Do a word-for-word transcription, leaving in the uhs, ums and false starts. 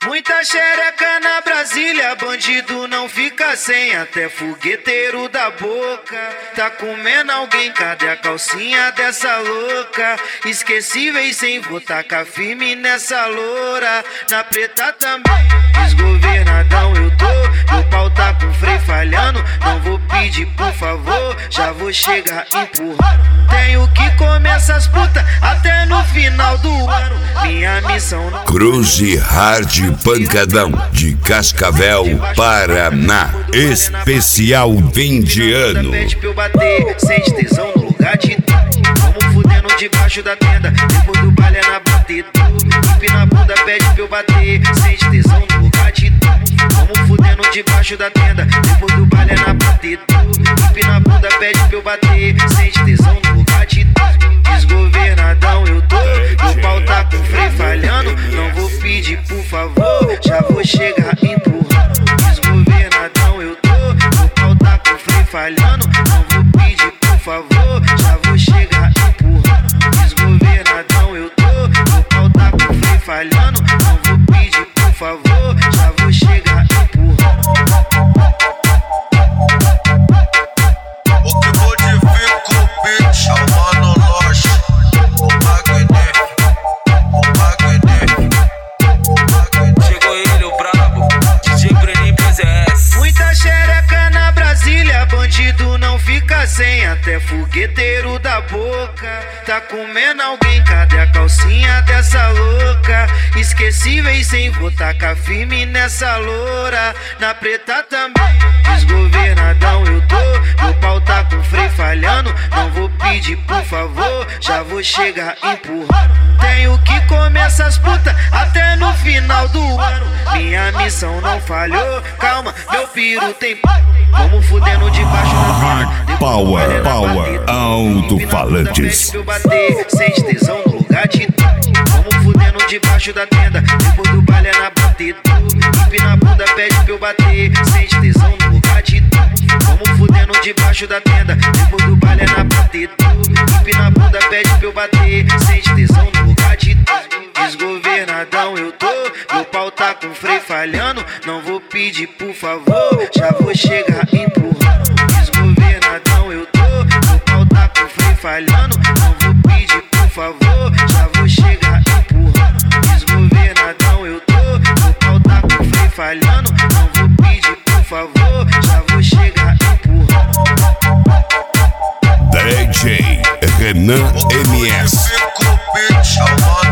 Muita xereca na Brasília, bandido não fica sem, até fogueteiro da boca tá comendo alguém. Cadê a calcinha dessa louca? Esquecíveis sem vou tacar firme nessa loura. Na preta também, desgovernadão eu tô. Meu pau tá com freio falhando, não vou pedir por favor, já vou chegar empurrando. Tenho que comer essas putas até no final do ano. Minha missão não... Cruze Hard Pancadão de Cascavel, Paraná. Especial fim de ano. Pede pra eu bater, sente tesão no lugar de tudo. Vamos fudendo debaixo da tenda, depois do baile é na batida. Hip na bunda pede pra eu bater, sente tesão no lugar de tudo. Vamos fudendo debaixo da tenda, depois do baile é na batida. Hip na bunda pede pra eu bater, sente tesão no lugar de tudo. Desgovernadão eu tô, meu pau tá com freio falhando, não vou pedir por favor, já vou chegar empurrando. Desgovernadão eu tô, meu pau tá com freio falhando, não vou pedir por favor, já vou chegar empurrando. Desgovernadão eu tô, meu pau tá com freio falhando, não vou pedir por favor, já vou chegar empurrando. O que modifica o beat é o Mano Loche, o Magné, o Magné, o Magné. Chegou ele, o brabo, D J Breninho P Z S. Muita xereca na Brasília, bandido não fica sem, até fogueteiro da boca tá comendo alguém. Cadê a calcinha dessa louca? Esquecíveis sem vou tacar firme nessa loura. Na preta também, desgovernadão eu tô. Meu pau tá com freio falhando, não vou pedir por favor, já vou chegar empurrando. Tenho que comer essas putas até no final do ano. Minha missão não falhou, calma, meu piro tem. Vamos fudendo debaixo da Hard Power, Power, alto-falantes. Sente tesão no lugar de tudo. Vamos fudendo debaixo da tenda, depois do baile é na batida. Hip na bunda pede pra eu bater, sente tesão no lugar de tudo. Vamos fudendo debaixo da tenda, depois do baile é na batida. Hip na bunda pede pra eu bater, sente tesão no lugar de tudo. Desgovernadão eu tô, meu pau tá com freio falhando, não vou pedir por favor, já vou chegar empurrando. Desgovernadão eu tô, meu pau tá com freio falhando, não vou pedir por favor, já vou chegar empurrando. Desgovernadão eu tô, meu pau tá com freio falhando, não vou pedir por favor, já vou chegar empurrando. D J Renan M S. O que modifica o beat é o Mano